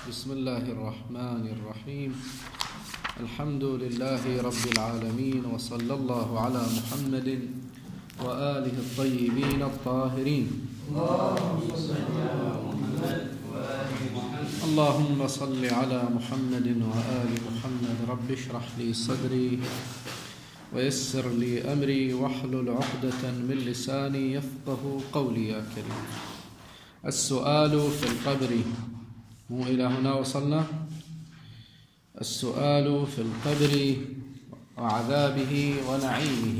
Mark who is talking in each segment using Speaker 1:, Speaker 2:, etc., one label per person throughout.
Speaker 1: بسم الله الرحمن الرحيم. الحمد لله رب العالمين، وصلى الله على محمد وآله الطيبين الطاهرين. اللهم صل على محمد وآل محمد. رب اشرح لي صدري ويسر لي أمري واحلل عقدة من لساني يفقه قولي. يا كريم، السؤال في القبر. مو إلى هنا وصلنا؟ السؤال في القبر وعذابه ونعيمه.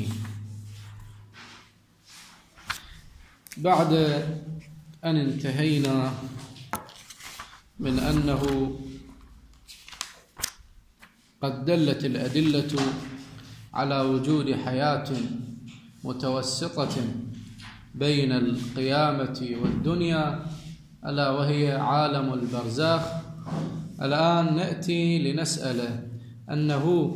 Speaker 1: بعد أن انتهينا من أنه قد دلت الأدلة على وجود حياة متوسطة بين القيامة والدنيا، ألا وهي عالم البرزخ، الآن نأتي لنسأل أنه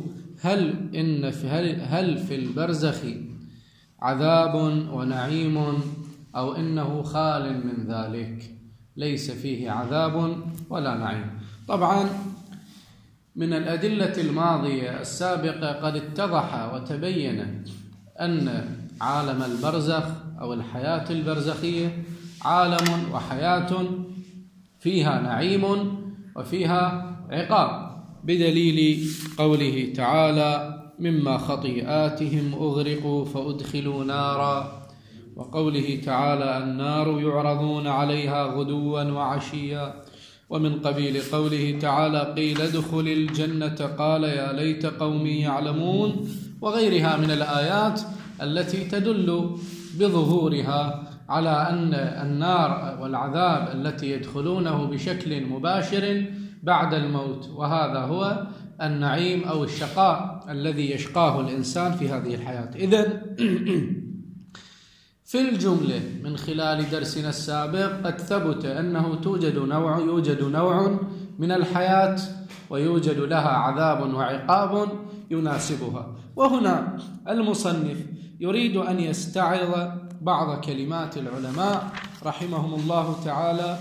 Speaker 1: هل في البرزخ عذاب ونعيم، أو إنه خال من ذلك ليس فيه عذاب ولا نعيم؟ طبعا من الأدلة الماضية السابقة قد اتضح وتبين أن عالم البرزخ أو الحياة البرزخية عالم وحياة فيها نعيم وفيها عقاب، بدليل قوله تعالى: مما خطيئاتهم أغرقوا فأدخلوا نارا، وقوله تعالى: النار يعرضون عليها غدوا وعشيا، ومن قبيل قوله تعالى: قيل ادخل الجنة قال يا ليت قومي يعلمون، وغيرها من الآيات التي تدل بظهورها على أن النار والعذاب التي يدخلونه بشكل مباشر بعد الموت، وهذا هو النعيم أو الشقاء الذي يشقاه الإنسان في هذه الحياة. إذن في الجملة من خلال درسنا السابق قد ثبت أنه يوجد نوع من الحياة ويوجد لها عذاب وعقاب يناسبها. وهنا المصنف يريد أن يستعرض بعض كلمات العلماء رحمهم الله تعالى،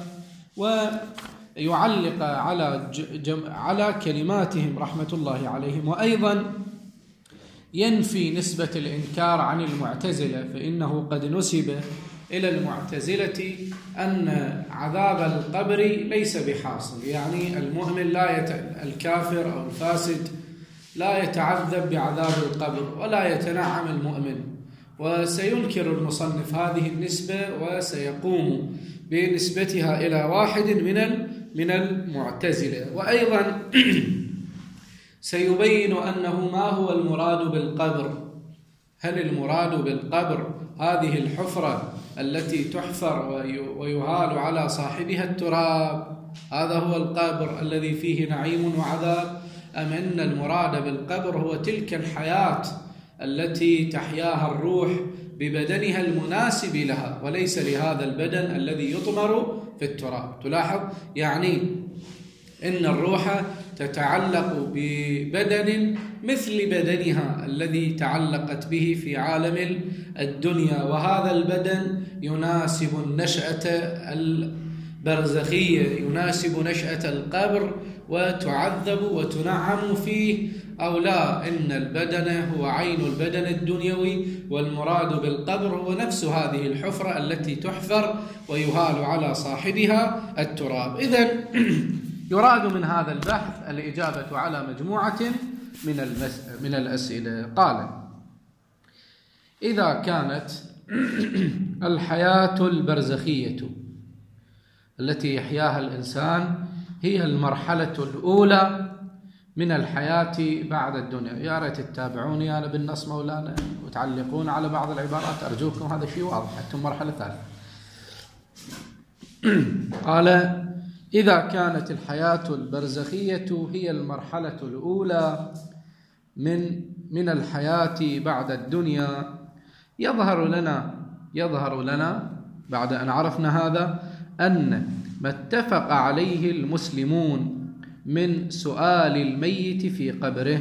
Speaker 1: ويعلق على كلماتهم رحمة الله عليهم، وأيضا ينفي نسبة الإنكار عن المعتزلة، فإنه قد نسب إلى المعتزلة أن عذاب القبر ليس بحاصل، يعني المؤمن الكافر أو الفاسد لا يتعذب بعذاب القبر ولا يتنعم المؤمن. وسينكر المصنف هذه النسبة وسيقوم بنسبتها إلى واحد من المعتزلة، وأيضا سيبين أنه ما هو المراد بالقبر. هل المراد بالقبر هذه الحفرة التي تحفر ويهال على صاحبها التراب، هذا هو القبر الذي فيه نعيم وعذاب، أم أن المراد بالقبر هو تلك الحياة التي تحياها الروح ببدنها المناسب لها، وليس لهذا البدن الذي يطمر في التراب؟ تلاحظ يعني إن الروح تتعلق ببدن مثل بدنها الذي تعلقت به في عالم الدنيا، وهذا البدن يناسب النشأة البرزخية، يناسب نشأة القبر، وتعذب وتنعم فيه، أو لا، إن البدن هو عين البدن الدنيوي، والمراد بالقبر هو نفس هذه الحفرة التي تحفر ويهال على صاحبها التراب. إذن يراد من هذا البحث الإجابة على مجموعة من الأسئلة. قال: إذا كانت الحياة البرزخية التي يحياها الإنسان هي المرحلة الأولى من الحياة بعد الدنيا. يا ريت تتابعوني أنا بالنص مولانا وتعلقون على بعض العبارات، أرجوكم، هذا شيء واضح، أنتم مرحلة ثالثة. قال: إذا كانت الحياة البرزخية هي المرحلة الأولى من الحياة بعد الدنيا، يظهر لنا بعد أن عرفنا هذا أن ما اتفق عليه المسلمون من سؤال الميت في قبره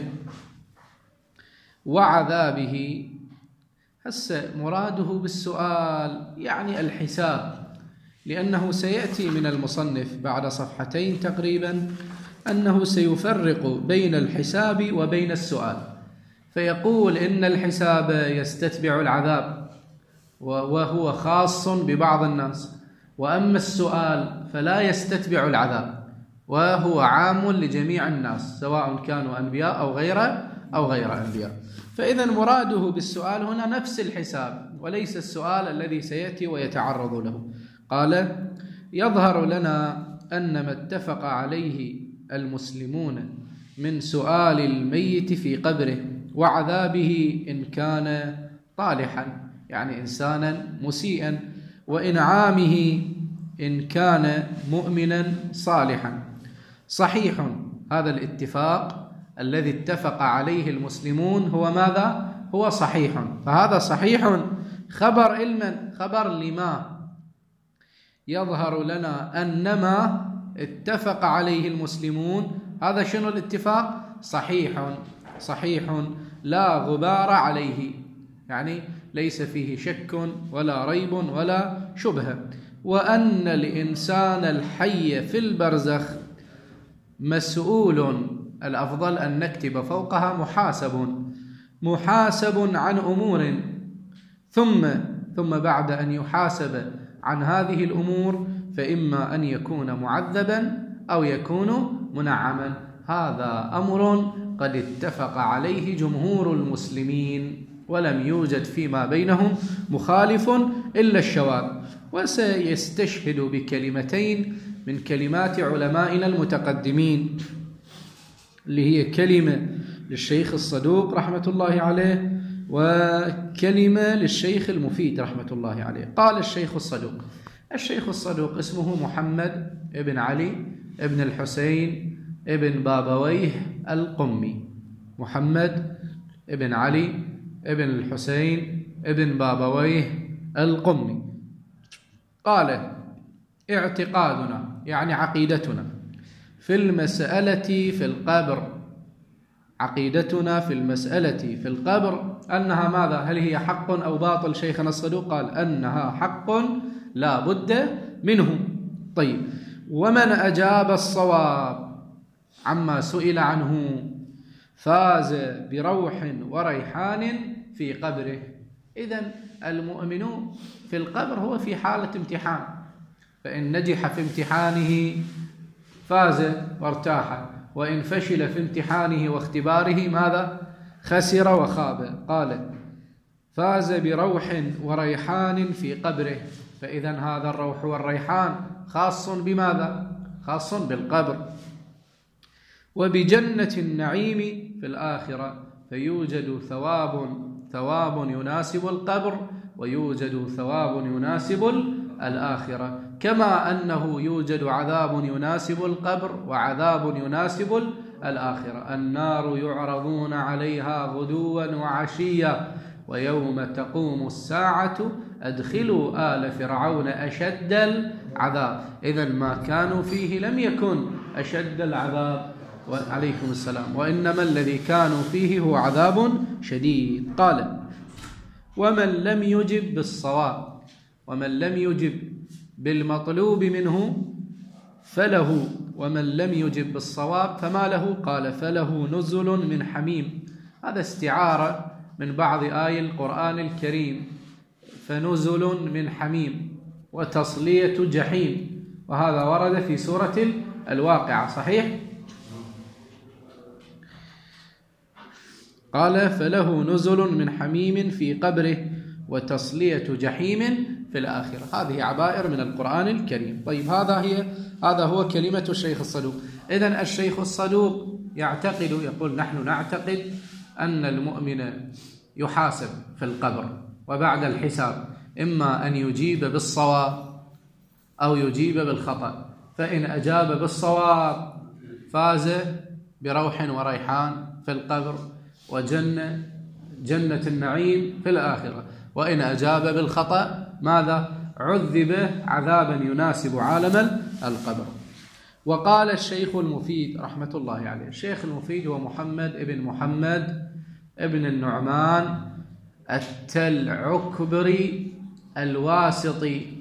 Speaker 1: وعذابه. هسه مراده بالسؤال يعني الحساب، لأنه سيأتي من المصنف بعد صفحتين تقريبا أنه سيفرق بين الحساب وبين السؤال، فيقول إن الحساب يستتبع العذاب وهو خاص ببعض الناس، وأما السؤال فلا يستتبع العذاب وهو عام لجميع الناس سواء كانوا أنبياء أو غير أنبياء. فإذا مراده بالسؤال هنا نفس الحساب وليس السؤال الذي سيأتي ويتعرض له. قال: يظهر لنا أن ما اتفق عليه المسلمون من سؤال الميت في قبره وعذابه إن كان طالحا يعني إنسانا مسيئا، وإنعامه إن كان مؤمنا صالحا صحيح. هذا الاتفاق الذي اتفق عليه المسلمون هو ماذا؟ هو صحيح. فهذا صحيح خبر علما، خبر لما يظهر لنا أن ما اتفق عليه المسلمون هذا شنو الاتفاق؟ صحيح لا غبار عليه، يعني ليس فيه شك ولا ريب ولا شبهة. وأن الإنسان الحي في البرزخ مسؤول، الأفضل أن نكتب فوقها محاسب عن أمور، ثم بعد أن يحاسب عن هذه الأمور فإما أن يكون معذبا أو يكون منعما. هذا أمر قد اتفق عليه جمهور المسلمين ولم يوجد فيما بينهم مخالف إلا الشواذ. وسيستشهد بكلمتين من كلمات علمائنا المتقدمين، اللي هي كلمة للشيخ الصدوق رحمة الله عليه وكلمة للشيخ المفيد رحمة الله عليه. قال الشيخ الصدوق اسمه محمد ابن علي ابن الحسين ابن بابويه القمي، محمد ابن علي ابن الحسين ابن بابويه القمي. قال: اعتقادنا يعني عقيدتنا في المسألة في القبر، عقيدتنا في المسألة في القبر أنها ماذا؟ هل هي حق أو باطل؟ شيخنا الصدوق قال أنها حق لا بد منه. طيب، ومن أجاب الصواب عما سئل عنه فاز بروح وريحان في قبره. إذن المؤمن في القبر هو في حالة امتحان، فإن نجح في امتحانه فاز وارتاح، وإن فشل في امتحانه واختباره ماذا؟ خسر وخاب. قال: فاز بروح وريحان في قبره. فإذا هذا الروح والريحان خاص بماذا؟ خاص بالقبر. وبجنة النعيم في الآخرة، فيوجد ثواب يناسب القبر ويوجد ثواب يناسب الآخرة، كما أنه يوجد عذاب يناسب القبر وعذاب يناسب الآخرة. النار يعرضون عليها غدوا وعشيا ويوم تقوم الساعة أدخلوا آل فرعون أشد العذاب. إذن ما كانوا فيه لم يكن أشد العذاب عليكم السلام، وإنما الذي كانوا فيه هو عذاب شديد. قال: ومن لم يجب بالصواب، ومن لم يجب بالمطلوب منه فله، ومن لم يجب بالصواب فما له؟ قال: فله نزل من حميم. هذا استعارة من بعض آي القرآن الكريم، فنزل من حميم وتصلية جحيم، وهذا ورد في سورة الواقعة صحيح؟ قال: فله نزل من حميم في قبره وتصلية جحيم في الآخرة. هذه عبائر من القرآن الكريم. طيب، هذا هو كلمة الشيخ الصدوق. إذن الشيخ الصدوق يعتقد، يقول: نحن نعتقد أن المؤمن يحاسب في القبر وبعد الحساب إما أن يجيب بالصواب أو يجيب بالخطأ، فإن أجاب بالصواب فاز بروح وريحان في القبر وجنة النعيم في الآخرة، وإن أجاب بالخطأ ماذا؟ عذب عذابا يناسب عالم القبر. وقال الشيخ المفيد رحمة الله عليه، الشيخ المفيد هو محمد ابن النعمان التلعكبري الواسطي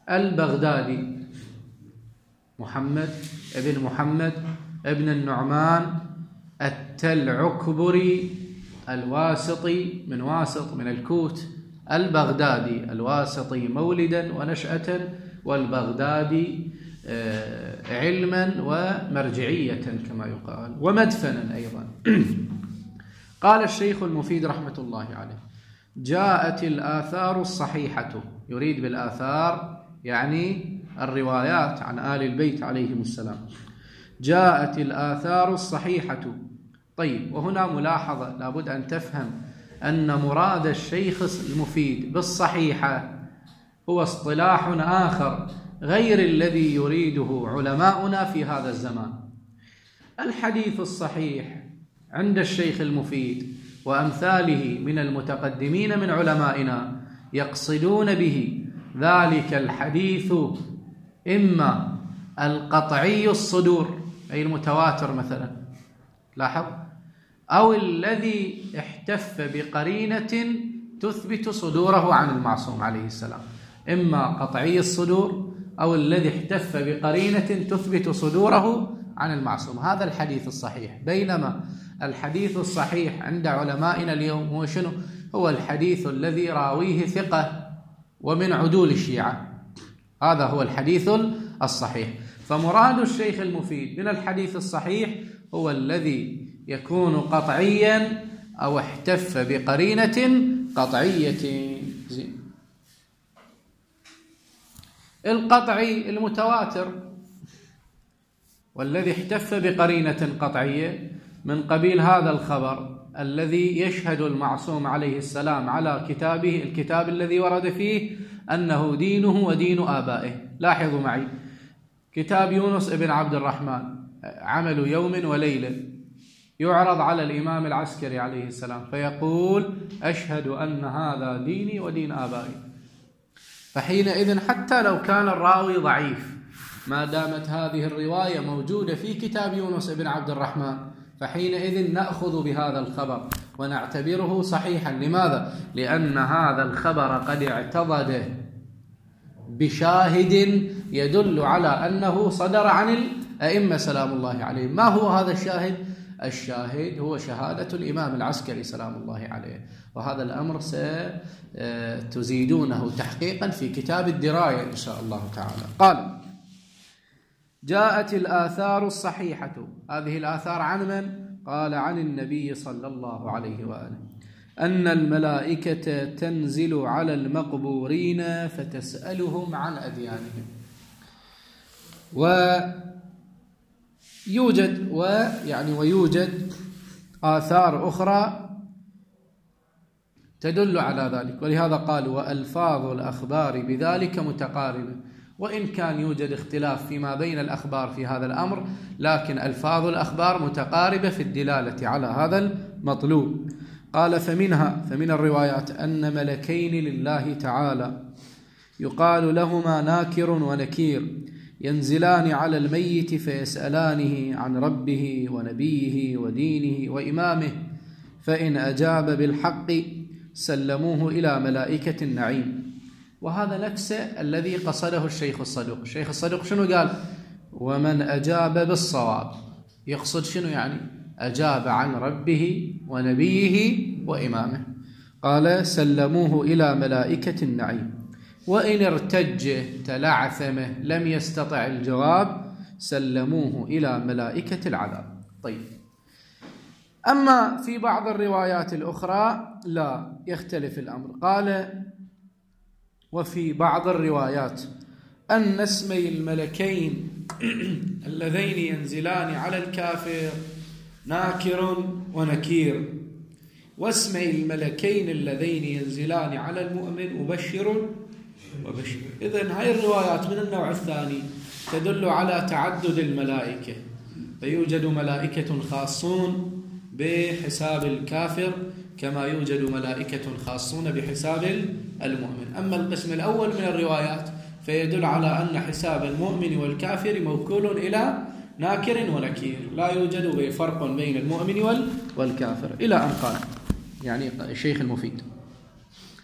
Speaker 1: البغدادي محمد ابن النعمان التلعكبري الواسطي من واسط من الكوت، البغدادي الواسطي مولدا ونشأة، والبغدادي علما ومرجعية كما يقال، ومدفنا أيضا. قال الشيخ المفيد رحمة الله عليه: جاءت الآثار الصحيحة، يريد بالآثار يعني الروايات عن آل البيت عليهم السلام. جاءت الآثار الصحيحة. طيب، وهنا ملاحظة لابد أن تفهم أن مراد الشيخ المفيد بالصحيحة هو اصطلاح آخر غير الذي يريده علماؤنا في هذا الزمان. الحديث الصحيح عند الشيخ المفيد وأمثاله من المتقدمين من علمائنا يقصدون به ذلك الحديث إما القطعي الصدور أي المتواتر مثلا، لاحظ، أو الذي احتف بقرينة تثبت صدوره عن المعصوم عليه السلام، إما قطعي الصدور أو الذي احتف بقرينة تثبت صدوره عن المعصوم. هذا الحديث الصحيح. بينما الحديث الصحيح عند علمائنا اليوم هو شنو؟ هو الحديث الذي راويه ثقة ومن عدول الشيعة، هذا هو الحديث الصحيح. فمراد الشيخ المفيد من الحديث الصحيح هو الذي يكون قطعيا أو احتف بقرينة قطعية. القطعي المتواتر، والذي احتف بقرينة قطعية من قبيل هذا الخبر الذي يشهد المعصوم عليه السلام على كتابه، الكتاب الذي ورد فيه أنه دينه ودين آبائه. لاحظوا معي كتاب يونس ابن عبد الرحمن، عمل يوم وليلة، يعرض على الإمام العسكري عليه السلام فيقول: أشهد أن هذا ديني ودين آبائي. فحينئذ حتى لو كان الراوي ضعيف، ما دامت هذه الرواية موجودة في كتاب يونس ابن عبد الرحمن، فحينئذ نأخذ بهذا الخبر ونعتبره صحيحا. لماذا؟ لأن هذا الخبر قد اعتضد بشاهد يدل على أنه صدر عن الأئمة سلام الله عليهم. ما هو هذا الشاهد؟ الشاهد هو شهادة الإمام العسكري سلام الله عليه، وهذا الأمر ستزيدونه تحقيقا في كتاب الدراية إن شاء الله تعالى. قال: جاءت الآثار الصحيحة. هذه الآثار عن من؟ قال: عن النبي صلى الله عليه وآله، أن الملائكة تنزل على المقبورين فتسألهم عن أديانهم. ويوجد آثار أخرى تدل على ذلك، ولهذا قالوا: وألفاظ الأخبار بذلك متقاربة. وإن كان يوجد اختلاف فيما بين الأخبار في هذا الأمر، لكن ألفاظ الأخبار متقاربة في الدلالة على هذا المطلوب. قال: فمن الروايات أن ملكين لله تعالى يقال لهما ناكر ونكير ينزلان على الميت فيسألانه عن ربه ونبيه ودينه وإمامه، فإن أجاب بالحق سلموه إلى ملائكة النعيم. وهذا نفس الذي قصده الشيخ الصدوق. الشيخ الصدوق شنو قال؟ ومن أجاب بالصواب. يقصد شنو يعني؟ أجاب عن ربه ونبيه وإمامه. قال: سلموه إلى ملائكة النعيم. وإن ارتج تلعثمه لم يستطع الجواب سلموه إلى ملائكة العذاب. طيب، أما في بعض الروايات الأخرى لا يختلف الأمر. قال: وفي بعض الروايات أن اسمي الملكين اللذين ينزلان على الكافر ناكر ونكير، واسمي الملكين اللذين ينزلان على المؤمن مبشر وبشر. إذن هاي الروايات من النوع الثاني تدل على تعدد الملائكة، فيوجد ملائكة خاصون بحساب الكافر كما يوجد ملائكة خاصون بحساب المؤمن. أما القسم الأول من الروايات فيدل على أن حساب المؤمن والكافر موكول إلى ناكر ونكير، لا يوجد فرق بين المؤمن والكافر، إلى أن قال يعني الشيخ المفيد.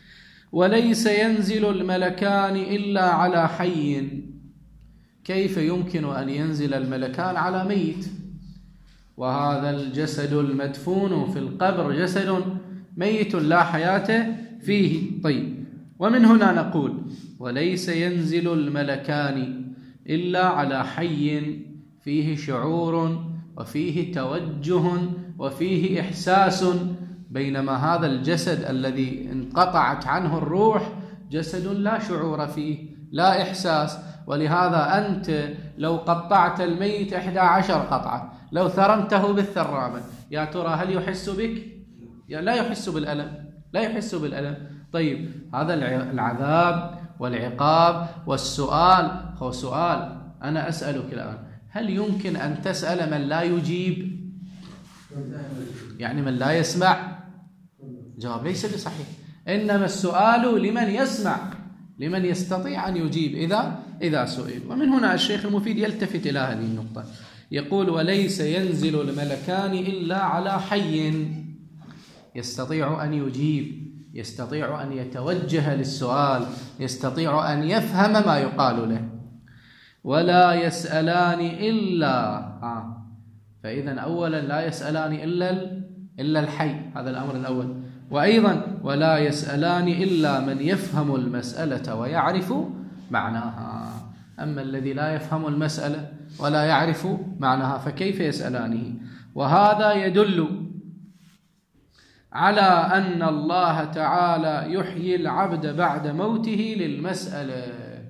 Speaker 1: وليس ينزل الملكان إلا على حي. كيف يمكن أن ينزل الملكان على ميت؟ وهذا الجسد المدفون في القبر جسد ميت لا حياة فيه. طيب، ومن هنا نقول وليس ينزل الملكان إلا على حي فيه شعور وفيه توجه وفيه إحساس، بينما هذا الجسد الذي انقطعت عنه الروح جسد لا شعور فيه لا إحساس. ولهذا أنت لو قطعت الميت 11 قطعة، لو ثرمته بالثرامة، يا ترى هل يحس بك؟ لا يحس بالألم، لا يحس بالألم. طيب، هذا العذاب والعقاب والسؤال هو سؤال. أنا أسألك الآن، هل يمكن أن تسأل من لا يجيب؟ يعني من لا يسمع؟ جواب ليس بصحيح. إنما السؤال لمن يسمع، لمن يستطيع أن يجيب إذا سئل. ومن هنا الشيخ المفيد يلتفت إلى هذه النقطة، يقول وليس ينزل الملكان إلا على حي يستطيع أن يجيب، يستطيع أن يتوجه للسؤال، يستطيع أن يفهم ما يقال له. ولا يسألان إلا فإذا أولا لا يسألان إلا الحي، هذا الأمر الأول. وأيضا ولا يسألان إلا من يفهم المسألة ويعرف معناها. أما الذي لا يفهم المسألة ولا يعرف معناها فكيف يسألانه؟ وهذا يدل على أن الله تعالى يحيي العبد بعد موته للمسألة.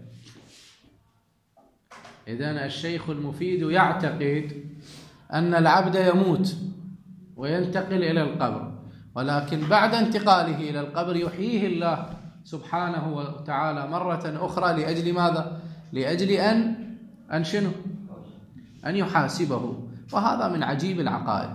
Speaker 1: إذن الشيخ المفيد يعتقد أن العبد يموت وينتقل إلى القبر، ولكن بعد انتقاله إلى القبر يحييه الله سبحانه وتعالى مرة أخرى لأجل ماذا؟ لأجل أن شنو؟ أن يحاسبه. وهذا من عجيب العقائد.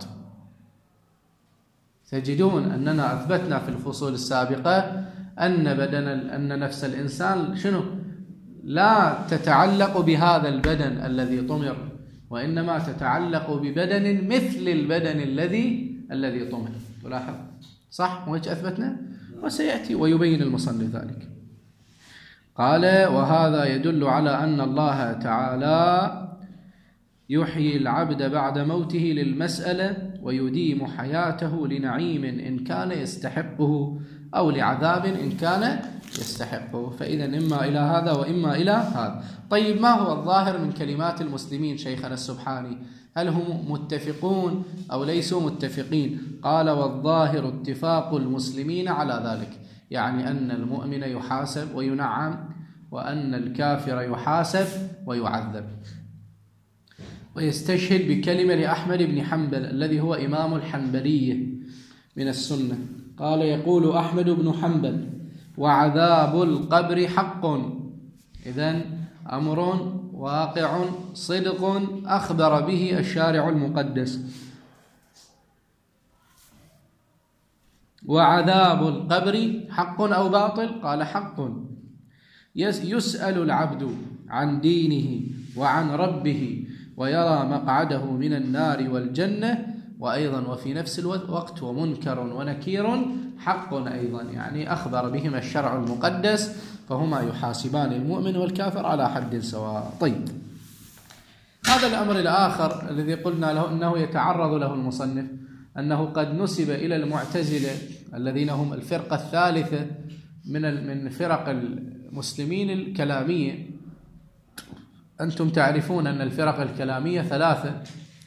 Speaker 1: تجدون أننا أثبتنا في الفصول السابقة أن نفس الإنسان شنو؟ لا تتعلق بهذا البدن الذي طمر، وإنما تتعلق ببدن مثل البدن الذي طمر. تلاحظ صح؟ وهيك أثبتنا، وسيأتي ويبين المصنف ذلك. قال وهذا يدل على أن الله تعالى يحيي العبد بعد موته للمسألة ويديم حياته لنعيم إن كان يستحقه أو لعذاب إن كان يستحقه. فإذا إما إلى هذا وإما إلى هذا. طيب، ما هو الظاهر من كلمات المسلمين شيخنا السبحاني؟ هل هم متفقون أو ليسوا متفقين؟ قال والظاهر اتفاق المسلمين على ذلك، يعني أن المؤمن يحاسب وينعم، وأن الكافر يحاسب ويعذب. ويستشهد بكلمة لأحمد بن حنبل الذي هو إمام الحنبلية من السنة. قال يقول أحمد بن حنبل وعذاب القبر حق. إذن أمر واقع صدق أخبر به الشارع المقدس. وعذاب القبر حق أو باطل؟ قال حق. يسأل العبد عن دينه وعن ربه ويرى مقعده من النار والجنة، وأيضا وفي نفس الوقت ومنكر ونكير حق أيضا، يعني أخبر بهما الشرع المقدس، فهما يحاسبان المؤمن والكافر على حد سواء. طيب، هذا الأمر الآخر الذي قلنا له أنه يتعرض له المصنف، أنه قد نسب إلى المعتزلة الذين هم الفرقة الثالثة من فرق المسلمين الكلامية. أنتم تعرفون أن الفرق الكلامية ثلاثة: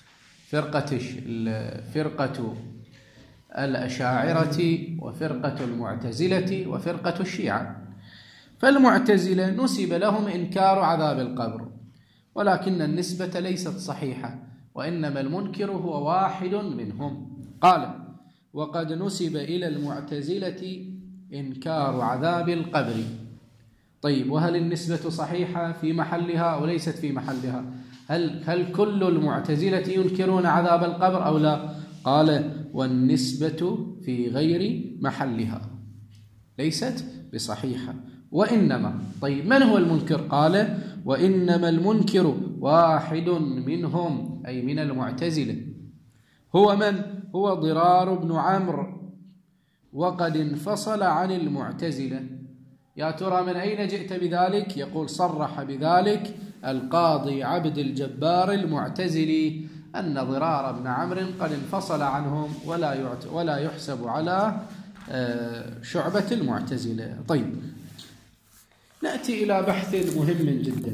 Speaker 1: فرقة الأشاعرة، وفرقة المعتزلة، وفرقة الشيعة. فالمعتزلة نسب لهم إنكار عذاب القبر، ولكن النسبة ليست صحيحة، وإنما المنكر هو واحد منهم. قال وقد نسب إلى المعتزلة إنكار عذاب القبر. طيب، وهل النسبة صحيحة في محلها أو ليست في محلها؟ هل كل المعتزلة ينكرون عذاب القبر أو لا؟ قال والنسبة في غير محلها، ليست بصحيحة. وإنما، طيب من هو المنكر؟ قال وإنما المنكر واحد منهم، أي من المعتزلة. هو من؟ هو ضرار بن عمرو، وقد انفصل عن المعتزلة. يا ترى من أين جئت بذلك؟ يقول صرح بذلك القاضي عبد الجبار المعتزلي أن ضرار بن عمرو قد انفصل عنهم ولا يحسب على شعبة المعتزلة. طيب، نأتي إلى بحث مهم جدا،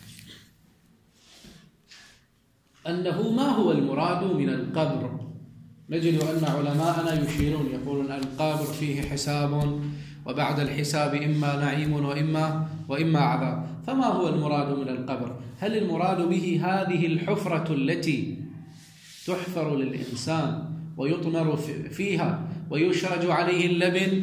Speaker 1: أنه ما هو المراد من القبر؟ نجد أن علماءنا يشيرون يقولون القبر فيه حساب، وبعد الحساب إما نعيم وإما عذاب. فما هو المراد من القبر؟ هل المراد به هذه الحفرة التي تحفر للإنسان ويطمر فيها ويشرج عليه اللبن،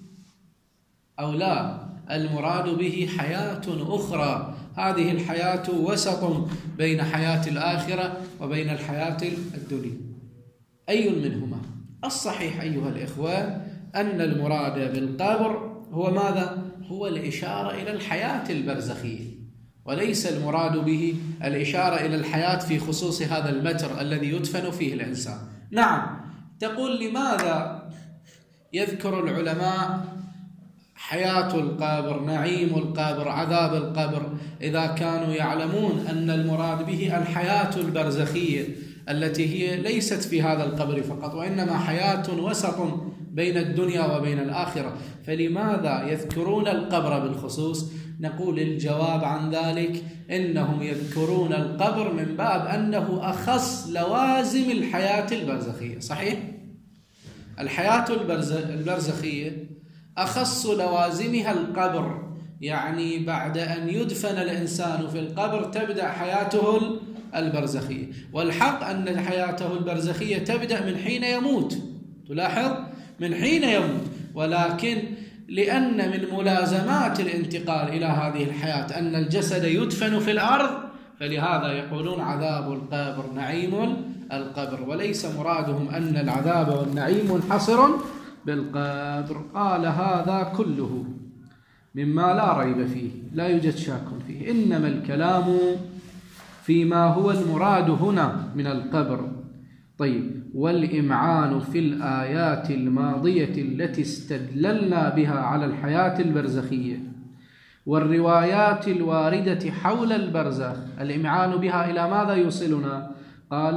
Speaker 1: أو لا المراد به حياة أخرى؟ هذه الحياة وسط بين حياة الآخرة وبين الحياة الدنيا، أي منهما؟ الصحيح أيها الإخوة أن المراد بالقبر هو ماذا؟ هو الإشارة إلى الحياة البرزخية، وليس المراد به الإشارة إلى الحياة في خصوص هذا المتر الذي يدفن فيه الإنسان. نعم، تقول لماذا يذكر العلماء حياة القبر، نعيم القبر، عذاب القبر، إذا كانوا يعلمون أن المراد به الحياة البرزخية التي هي ليست في هذا القبر فقط، وإنما حياة وسط بين الدنيا وبين الآخرة، فلماذا يذكرون القبر بالخصوص؟ نقول الجواب عن ذلك إنهم يذكرون القبر من باب أنه أخص لوازم الحياة البرزخية. صحيح؟ الحياة البرزخية أخص لوازمها القبر، يعني بعد أن يدفن الإنسان في القبر تبدأ حياته البرزخية، والحق أن حياته البرزخية تبدأ من حين يموت، تلاحظ من حين يموت، ولكن لأن من ملازمات الانتقال إلى هذه الحياة أن الجسد يدفن في الأرض، فلهذا يقولون عذاب القبر، نعيم القبر، وليس مرادهم أن العذاب والنعيم منحصر بالقبر. قال هذا كله مما لا ريب فيه، لا يوجد شك فيه، إنما الكلام فيما هو المراد هنا من القبر. طيب، والإمعان في الآيات الماضية التي استدللنا بها على الحياة البرزخية والروايات الواردة حول البرزخ، الإمعان بها إلى ماذا يوصلنا؟ قال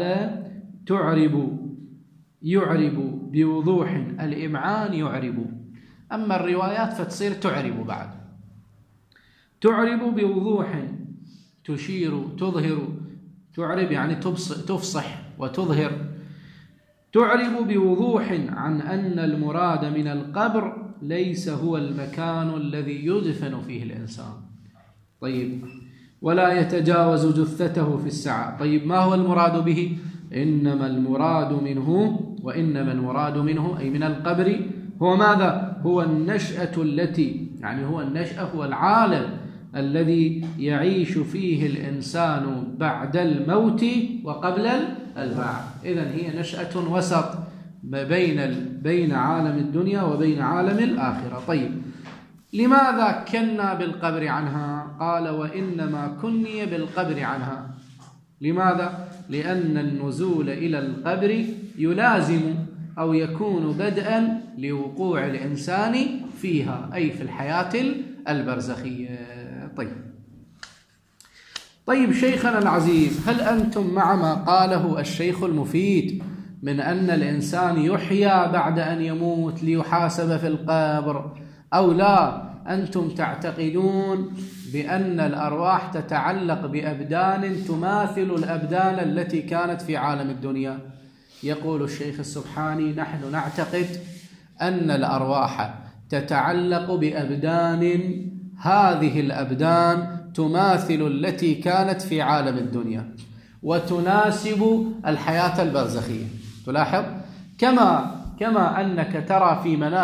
Speaker 1: يعرب بوضوح، الإمعان يعرب، أما الروايات فتصير تعرب، بعد تعرب بوضوح، تشير، تظهر، تعرب يعني تفصح وتظهر، تعرب بوضوح عن أن المراد من القبر ليس هو المكان الذي يدفن فيه الإنسان. طيب، ولا يتجاوز جثته في السعة. طيب، ما هو المراد به؟ إنما المراد منه أي من القبر هو ماذا؟ هو النشأة التي، يعني هو النشأة، هو العالم الذي يعيش فيه الإنسان بعد الموت وقبل البعث. إذن هي نشأة وسط بين عالم الدنيا وبين عالم الآخرة. طيب، لماذا كنا بالقبر عنها؟ قال وإنما كني بالقبر عنها. لماذا؟ لأن النزول إلى القبر يلازم أو يكون بدءا لوقوع الإنسان فيها، أي في الحياة البرزخية. طيب شيخنا العزيز، هل أنتم مع ما قاله الشيخ المفيد من أن الإنسان يحيى بعد أن يموت ليحاسب في القبر، أو لا أنتم تعتقدون بأن الأرواح تتعلق بأبدان تماثل الأبدان التي كانت في عالم الدنيا؟ يقول الشيخ السبحاني نحن نعتقد أن الأرواح تتعلق بأبدان، هذه الأبدان تماثل التي كانت في عالم الدنيا وتناسب الحياة البرزخية. تلاحظ كما أنك ترى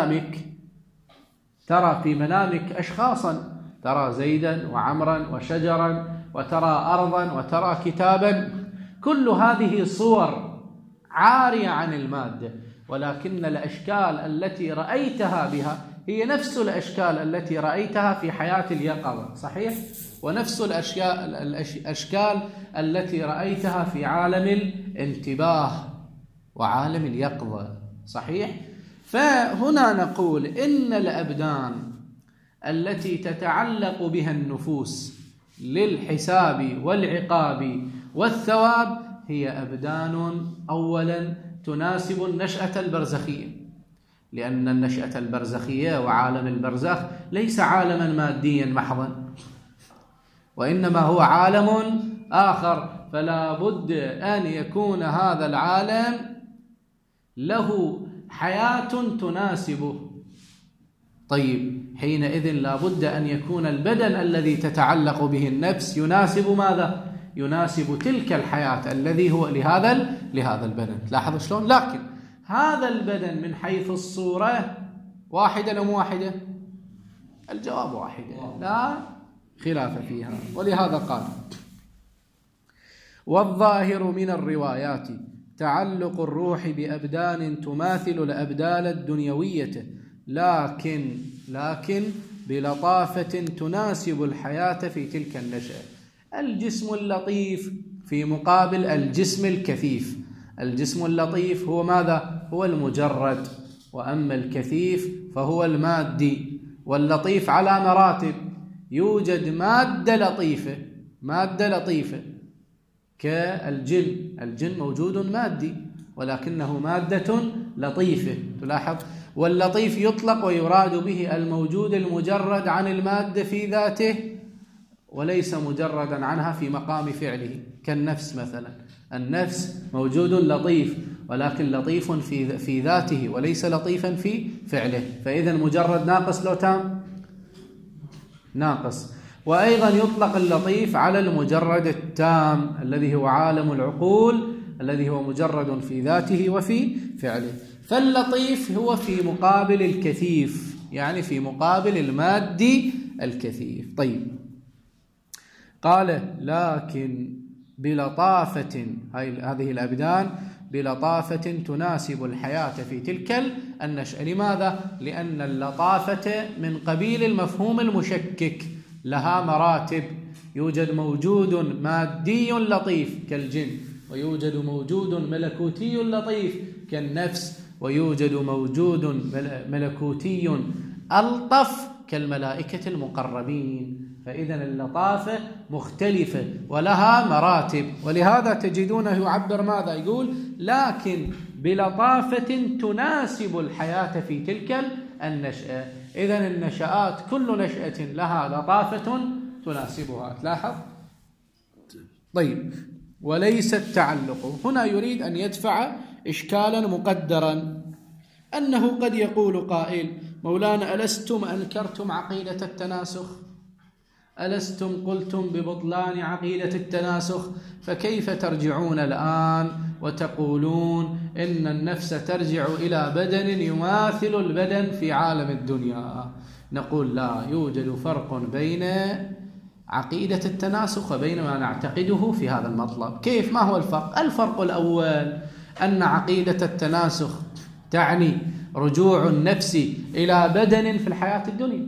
Speaker 1: في منامك أشخاصا، ترى زيدا وعمرا وشجرا، وترى أرضا، وترى كتابا، كل هذه صور عارية عن المادة، ولكن الأشكال التي رأيتها بها هي نفس الأشكال التي رأيتها في حياة اليقظة. صحيح؟ ونفس الأشكال التي رأيتها في عالم الانتباه وعالم اليقظة. صحيح؟ فهنا نقول إن الأبدان التي تتعلق بها النفوس للحساب والعقاب والثواب هي أبدان أولا تناسب النشأة البرزخية، لأن النشأة البرزخية وعالم البرزخ ليس عالما ماديا محضا، وإنما هو عالم آخر، فلا بد أن يكون هذا العالم له حياة تناسبه. طيب، حينئذ لا بد أن يكون البدن الذي تتعلق به النفس يناسب ماذا؟ يناسب تلك الحياة الذي هو لهذا البدن. لاحظوا شلون؟ لكن هذا البدن من حيث الصورة واحدة أم واحدة؟ الجواب واحدة، لا خلاف فيها. ولهذا قال: والظاهر من الروايات تعلق الروح بأبدان تماثل الأبدان الدنيوية، لكن بلطافة تناسب الحياة في تلك النشأة. الجسم اللطيف في مقابل الجسم الكثيف. الجسم اللطيف هو ماذا؟ هو المجرد، وأما الكثيف فهو المادي. واللطيف على مراتب، يوجد مادة لطيفة كالجن. الجن موجود مادي ولكنه مادة لطيفة، تلاحظ. واللطيف يطلق ويراد به الموجود المجرد عن المادة في ذاته وليس مجردا عنها في مقام فعله، كالنفس مثلا. النفس موجود لطيف ولكن لطيف في ذاته وليس لطيفا في فعله، فإذا مجرد ناقص لو تام؟ ناقص. وأيضا يطلق اللطيف على المجرد التام الذي هو عالم العقول، الذي هو مجرد في ذاته وفي فعله. فاللطيف هو في مقابل الكثيف، يعني في مقابل المادي الكثيف. طيب، قال: لكن بلطافة، هذه الأبدان بلطافة تناسب الحياة في تلك النشأة. لماذا؟ لأن اللطافة من قبيل المفهوم المشكك، لها مراتب. يوجد موجود مادي لطيف كالجن، ويوجد موجود ملكوتي لطيف كالنفس، ويوجد موجود ملكوتي ألطف كالملائكة المقربين. فإذا اللطافة مختلفة ولها مراتب. ولهذا تجدونه يعبر ماذا؟ يقول: لكن بلطافة تناسب الحياة في تلك النشأة. إذن النشآت كل نشأة لها لطافة تناسبها، تلاحظ. طيب، وليس التعلق. هنا يريد أن يدفع إشكالا مقدرا، أنه قد يقول قائل: مولانا، ألستم أنكرتم عقيدة التناسخ؟ ألستم قلتم ببطلان عقيدة التناسخ؟ فكيف ترجعون الآن وتقولون إن النفس ترجع إلى بدن يماثل البدن في عالم الدنيا؟ نقول: لا يوجد فرق بين عقيدة التناسخ وبين ما نعتقده في هذا المطلب. كيف؟ ما هو الفرق؟ الفرق الأول أن عقيدة التناسخ تعني رجوع النفس إلى بدن في الحياة الدنيا،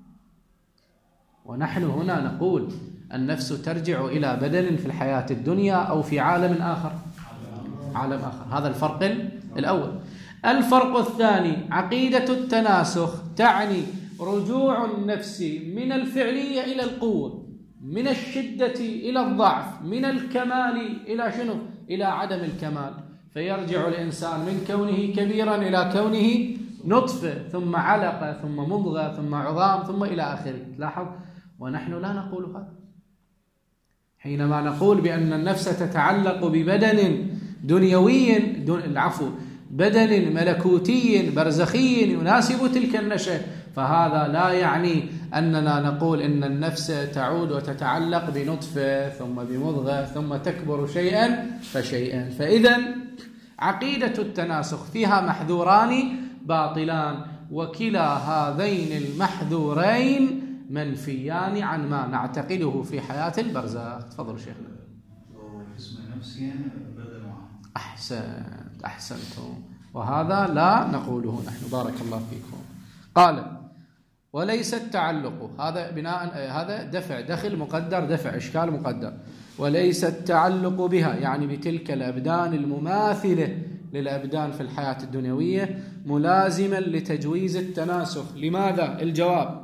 Speaker 1: ونحن هنا نقول النفس ترجع إلى بدن في الحياة الدنيا أو في عالم آخر، عالم آخر. هذا الفرق الأول. الفرق الثاني: عقيدة التناسخ تعني رجوع النفس من الفعلية إلى القوة، من الشدة إلى الضعف، من الكمال إلى شنو؟ إلى عدم الكمال. فيرجع الإنسان من كونه كبيرا إلى كونه نطفة، ثم علقة، ثم مضغة، ثم عظام، ثم إلى آخره. لاحظ. ونحن لا نقول هذا. حينما نقول بأن النفس تتعلق ببدن دنيوي، بدن ملكوتي برزخي يناسب تلك النشأة، فهذا لا يعني أننا نقول إن النفس تعود وتتعلق بنطفة ثم بمضغة ثم تكبر شيئا فشيئا. فإذا عقيدة التناسخ فيها محذوران باطلان، وكلا هذين المحذورين منفيان عن ما نعتقده في حياة البرزخ. تفضل شيخنا.
Speaker 2: اسم النفس يعني بدل واحد.
Speaker 1: أحسنتم. وهذا لا نقوله نحن، بارك الله فيكم. قال: وليس التعلق، هذا بناء هذا دخل مقدر، دفع إشكال مقدر. وليس التعلق بها يعني بتلك الأبدان المماثلة للأبدان في الحياة الدنيوية ملازما لتجويز التناسخ. لماذا؟ الجواب: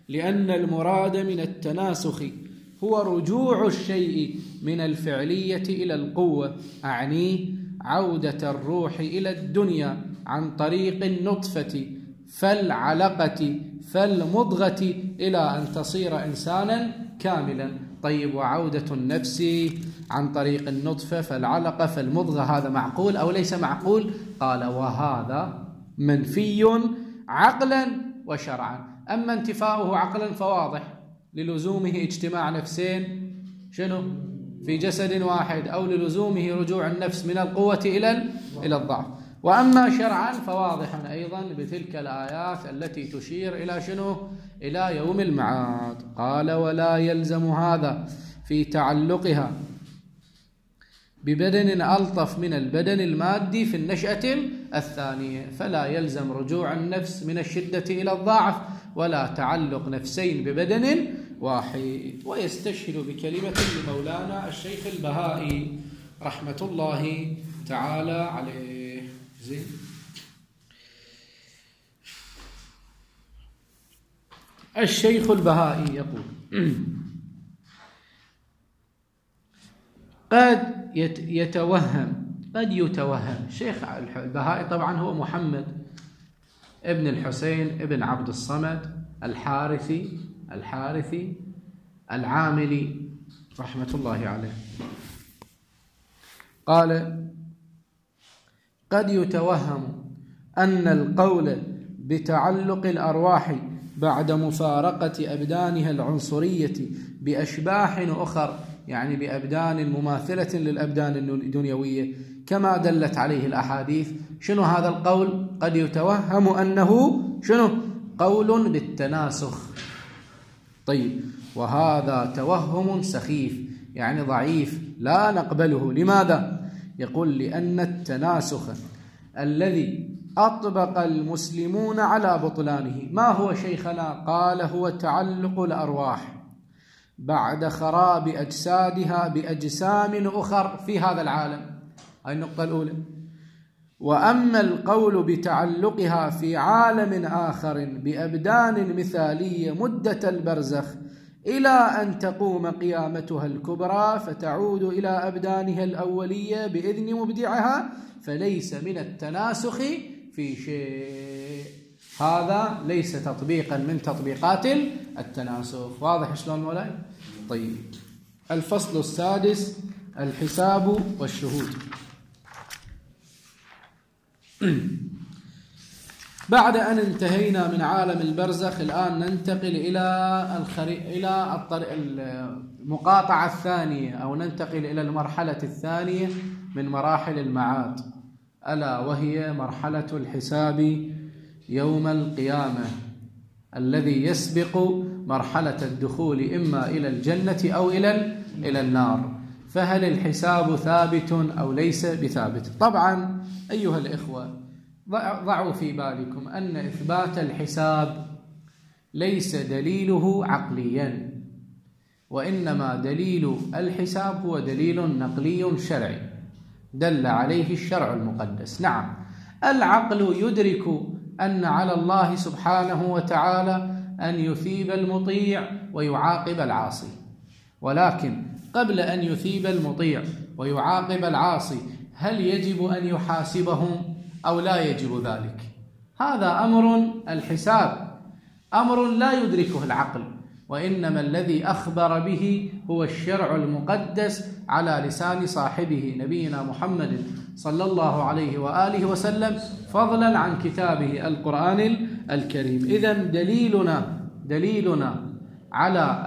Speaker 1: لأن المراد من التناسخ هو رجوع الشيء من الفعلية إلى القوة، أعني عودة الروح إلى الدنيا عن طريق النطفة فالعلقة فالمضغة إلى أن تصير إنسانا كاملا. طيب، وعودة النفس عن طريق النطفة فالعلقة فالمضغة، هذا معقول أو ليس معقول؟ قال وهذا منفي عقلا وشرعا. أما انتفاؤه عقلا فواضح للزومه اجتماع نفسين شنو في جسد واحد، أو للزومه رجوع النفس من القوة إلى الضعف. وأما شرعا فواضح أيضا بتلك الآيات التي تشير إلى شنو؟ إلى يوم المعاد. قال ولا يلزم هذا في تعلقها ببدن ألطف من البدن المادي في النشأة الثانية، فلا يلزم رجوع النفس من الشدة إلى الضعف ولا تعلق نفسين ببدن واحد. ويستشهد بكلمة لمولانا الشيخ البهائي رحمة الله تعالى عليه. زين. الشيخ البهائي يقول قد يتوهم الشيخ البهائي طبعا هو محمد ابن الحسين ابن عبد الصمد الحارثي العاملي رحمة الله عليه. قال قد يتوهم أن القول بتعلق الأرواح بعد مفارقة أبدانها العنصرية بأشباح أخر، يعني بأبدان مماثلة للأبدان الدنيوية كما دلت عليه الأحاديث. شنو هذا القول؟ قد يتوهم أنه شنو؟ قول بالتناسخ. طيب، وهذا توهم سخيف يعني ضعيف لا نقبله. لماذا؟ يقول لأن التناسخ الذي أطبق المسلمون على بطلانه ما هو شيخنا؟ قال هو تعلق الأرواح بعد خراب أجسادها بأجسام أخر في هذا العالم. هذه النقطة الأولى. وأما القول بتعلقها في عالم آخر بأبدان مثالية مدة البرزخ إلى أن تقوم قيامتها الكبرى فتعود إلى أبدانها الأولية بإذن مبدعها، فليس من التناسخ في شيء. هذا ليس تطبيقا من تطبيقات التناسخ. واضح شلون مولاي؟ طيب، الفصل السادس الحساب والشهود. بعد أن انتهينا من عالم البرزخ الآن ننتقل إلى المقاطعة الثانية، أو ننتقل إلى المرحلة الثانية من مراحل المعاد، ألا وهي مرحلة الحساب يوم القيامة الذي يسبق مرحلة الدخول إما إلى الجنة أو إلى النار. فهل الحساب ثابت أو ليس بثابت؟ طبعا أيها الإخوة، ضعوا في بالكم أن إثبات الحساب ليس دليله عقليا، وإنما دليل الحساب هو دليل نقلي شرعي دل عليه الشرع المقدس. نعم، العقل يدرك أن على الله سبحانه وتعالى أن يثيب المطيع ويعاقب العاصي، ولكن قبل أن يثيب المطيع ويعاقب العاصي هل يجب أن يحاسبهم أو لا يجب ذلك؟ هذا أمر الحساب أمر لا يدركه العقل، وإنما الذي أخبر به هو الشرع المقدس على لسان صاحبه نبينا محمد صلى الله عليه وآله وسلم، فضلا عن كتابه القرآن الكريم. إذن دليلنا على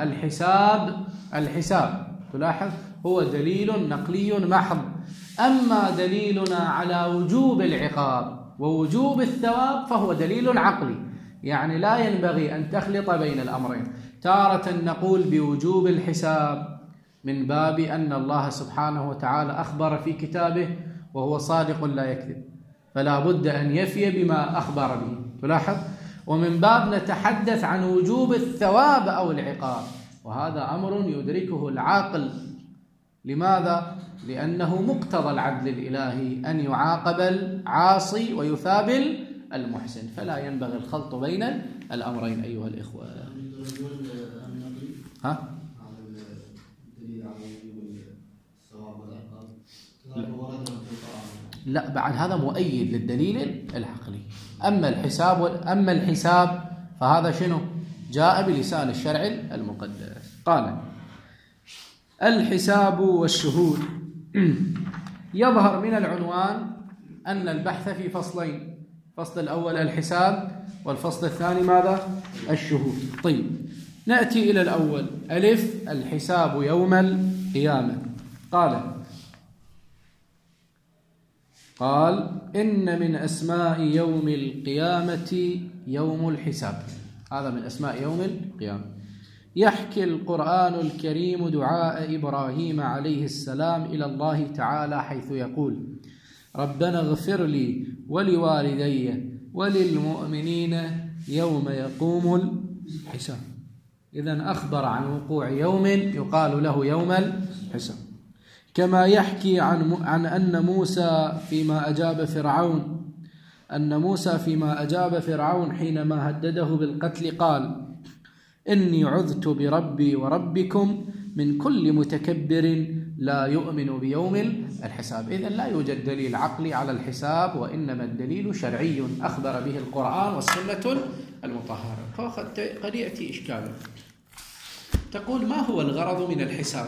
Speaker 1: الحساب تلاحظ هو دليل نقلي محض. أما دليلنا على وجوب العقاب ووجوب الثواب فهو دليل عقلي، يعني لا ينبغي أن تخلط بين الأمرين. تارة نقول بوجوب الحساب من باب أن الله سبحانه وتعالى أخبر في كتابه وهو صادق لا يكذب، فلا بد أن يفي بما أخبر به، تلاحظ. ومن باب نتحدث عن وجوب الثواب أو العقاب، وهذا أمر يدركه العاقل. لماذا؟ لأنه مقتضى العدل الإلهي أن يعاقب العاصي ويثاب المحسن، فلا ينبغي الخلط بين الأمرين أيها الإخوة. ها؟
Speaker 2: الدليل على وجوب الثواب والعقاب
Speaker 1: لا، بعد هذا مؤيد للدليل العقلي. أما الحساب فهذا شنو؟ جاء بلسان الشرع المقدس. قال: الحساب والشهود. يظهر من العنوان أن البحث في فصلين: الفصل الأول الحساب، والفصل الثاني ماذا؟ الشهود. طيب، نأتي إلى الأول. ألف: الحساب يوم القيامة. قال: إن من أسماء يوم القيامة يوم الحساب. هذا من أسماء يوم القيامة. يحكي القرآن الكريم دعاء إبراهيم عليه السلام إلى الله تعالى، حيث يقول: ربنا اغفر لي ولوالدي وللمؤمنين يوم يقوم الحساب. إذن أخبر عن وقوع يوم يقال له يوم الحساب. كما يحكي عن أن موسى فيما أجاب فرعون حينما هدده بالقتل قال: إني عذت بربي وربكم من كل متكبر لا يؤمن بيوم الحساب. إذن لا يوجد دليل عقلي على الحساب، وإنما الدليل شرعي أخبر به القرآن والسنة المطهرة. قد يأتي إشكال، تقول: ما هو الغرض من الحساب؟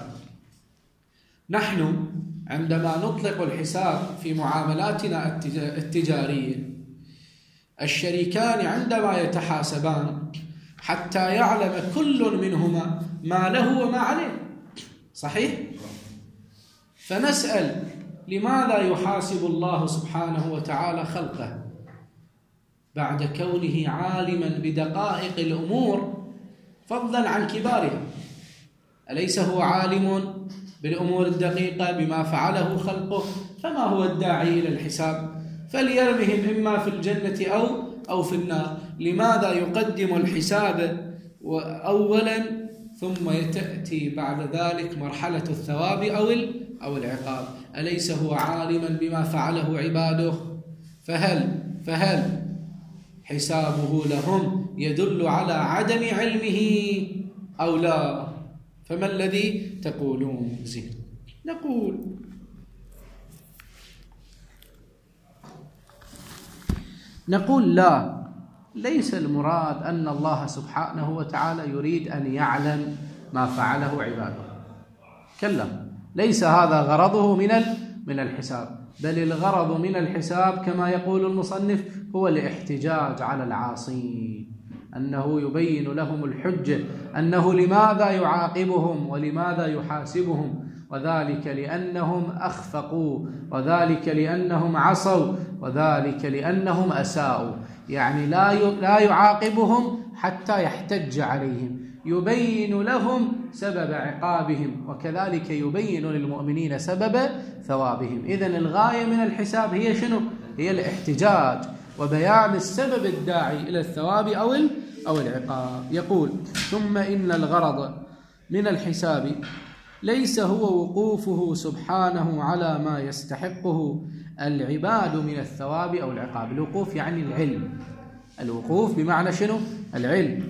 Speaker 1: نحن عندما نطلق الحساب في معاملاتنا التجارية، الشريكان عندما يتحاسبان حتى يعلم كل منهما ما له وما عليه، صحيح؟ فنسأل: لماذا يحاسب الله سبحانه وتعالى خلقه بعد كونه عالما بدقائق الأمور فضلا عن كبارها؟ أليس هو عالم بالأمور الدقيقة بما فعله خلقه؟ فما هو الداعي إلى الحساب؟ فليرمهم إما في الجنة أو في النار. لماذا يقدم الحساب أولا ثم تأتي بعد ذلك مرحلة الثواب أو العقاب؟ أليس هو عالما بما فعله عباده؟ فهل حسابه لهم يدل على عدم علمه أو لا؟ فما الذي تقولون؟ زين، نقول لا، ليس المراد أن الله سبحانه وتعالى يريد أن يعلم ما فعله عباده، كلا، ليس هذا غرضه من الحساب، بل الغرض من الحساب كما يقول المصنف هو الاحتجاج على العاصين، أنه يبين لهم الحجة أنه لماذا يعاقبهم ولماذا يحاسبهم، وذلك لأنهم أخفقوا، وذلك لأنهم عصوا، وذلك لأنهم أساءوا. يعني لا يعاقبهم حتى يحتج عليهم، يبين لهم سبب عقابهم، وكذلك يبين للمؤمنين سبب ثوابهم. إذن الغاية من الحساب هي شنو؟ هي الاحتجاج وبيان السبب الداعي إلى الثواب أو العقاب. يقول: ثم إن الغرض من الحساب ليس هو وقوفه سبحانه على ما يستحقه العباد من الثواب أو العقاب. الوقوف يعني العلم، الوقوف بمعنى شنو؟ العلم.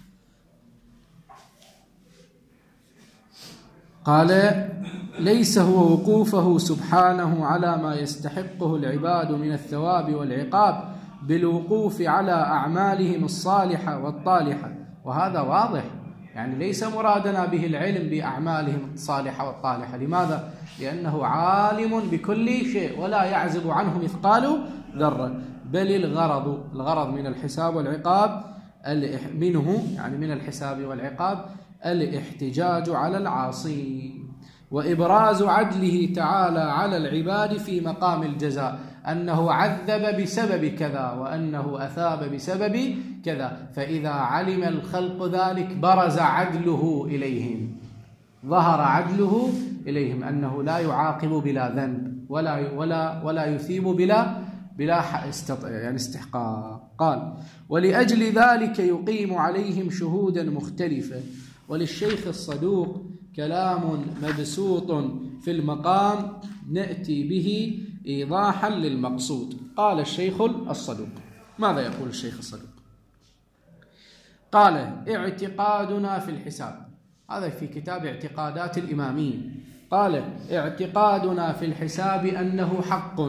Speaker 1: قال: ليس هو وقوفه سبحانه على ما يستحقه العباد من الثواب والعقاب بالوقوف على أعمالهم الصالحة والطالحة. وهذا واضح، يعني ليس مرادنا به العلم بأعمالهم الصالحة والطالحة. لماذا؟ لأنه عالم بكل شيء ولا يعزب عنه مثقال ذرة. بل الغرض من الحساب والعقاب منه، يعني من الحساب والعقاب، الاحتجاج على العاصين وإبراز عدله تعالى على العباد في مقام الجزاء، أنه عذب بسبب كذا وأنه أثاب بسبب كذا. فإذا علم الخلق ذلك برز عدله إليهم، ظهر عدله إليهم، أنه لا يعاقب بلا ذنب ولا يثيب بلا استحقاق. قال: ولأجل ذلك يقيم عليهم شهودا مختلفة. وللشيخ الصدوق كلام مبسوط في المقام نأتي به إيضاحا للمقصود. قال الشيخ الصدوق، ماذا يقول الشيخ الصدوق؟ قال: اعتقادنا في الحساب، هذا في كتاب اعتقادات الإمامية. قال: اعتقادنا في الحساب أنه حق.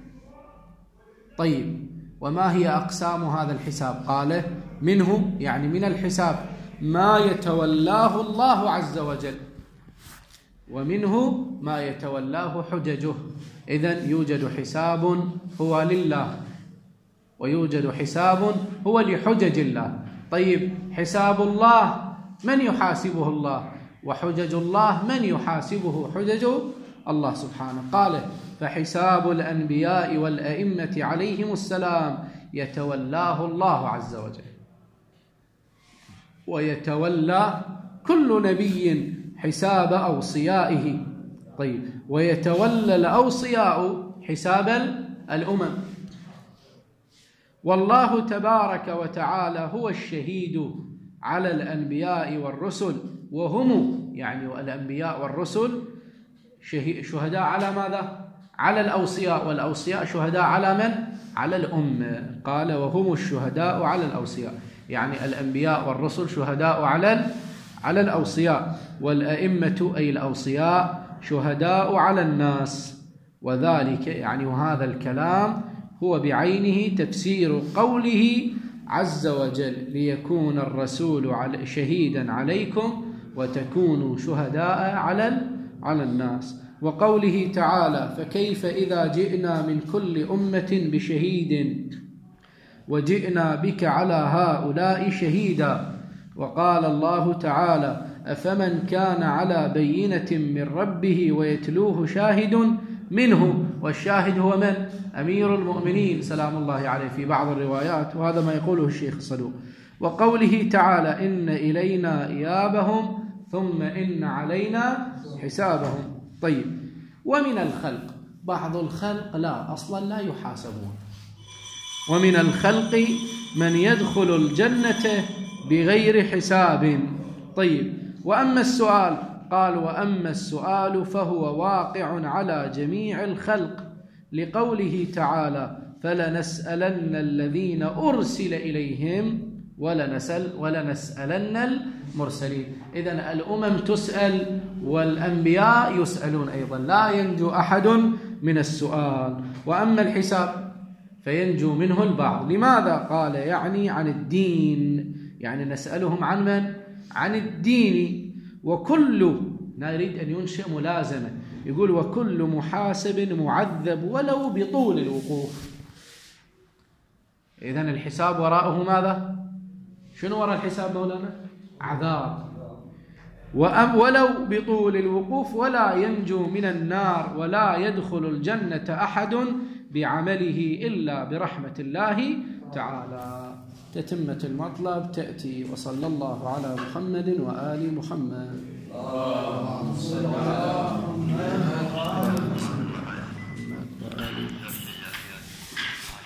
Speaker 1: طيب، وما هي أقسام هذا الحساب؟ قال: منه، يعني من الحساب، ما يتولاه الله عز وجل، ومنه ما يتولاه حججه. إذن يوجد حساب هو لله، ويوجد حساب هو لحجج الله. طيب، حساب الله من يحاسبه الله، وحجج الله من يحاسبه حجج الله سبحانه. قال: فحساب الأنبياء والأئمة عليهم السلام يتولاه الله عز وجل، ويتولى كل نبي حساب أوصيائه. طيب، ويتولى الأوصياء حساب الأمم. والله تبارك وتعالى هو الشهيد على الأنبياء والرسل، وهم، يعني الأنبياء والرسل، شهداء على ماذا؟ على الأوصياء، والأوصياء شهداء على من؟ على الأمة. قال: وهم الشهداء على الأوصياء، يعني الأنبياء والرسل شهداء على الأوصياء، والأئمة أي الأوصياء شهداء على الناس. وذلك، يعني وهذا الكلام هو بعينه تفسير قوله عز وجل: ليكون الرسول شهيدا عليكم وتكونوا شهداء على الناس. وقوله تعالى: فكيف إذا جئنا من كل أمة بشهيد وجئنا بك على هؤلاء شهيدا. وقال الله تعالى: أفمن كان على بينة من ربه ويتلوه شاهد منه. والشاهد هو من؟ أمير المؤمنين سلام الله عليه في بعض الروايات، وهذا ما يقوله الشيخ الصدوق. وقوله تعالى: إن إلينا إيابهم ثم إن علينا حسابهم. طيب، ومن الخلق بعض الخلق لا أصلا لا يحاسبون، ومن الخلق من يدخل الجنة بغير حساب. طيب، وأما السؤال، قال: وأما السؤال فهو واقع على جميع الخلق، لقوله تعالى: فلنسألن الذين أرسل إليهم ولنسألن المرسلين. إذن الأمم تسأل والأنبياء يسألون أيضا، لا ينجو أحد من السؤال. وأما الحساب فينجو منه البعض. لماذا؟ قال: يعني عن الدين، يعني نسألهم عن من؟ عن الدين. وكل، نريد أن ينشئ ملازمة، يقول: وكل محاسب معذب ولو بطول الوقوف. إذن الحساب وراءه ماذا؟ شنو وراء الحساب مولانا؟ عذاب. ولو بطول الوقوف، ولا ينجو من النار ولا يدخل الجنة أحد بعمله إلا برحمة الله تعالى. تتمة المطلب تأتي. وصلى الله على محمد وآل محمد.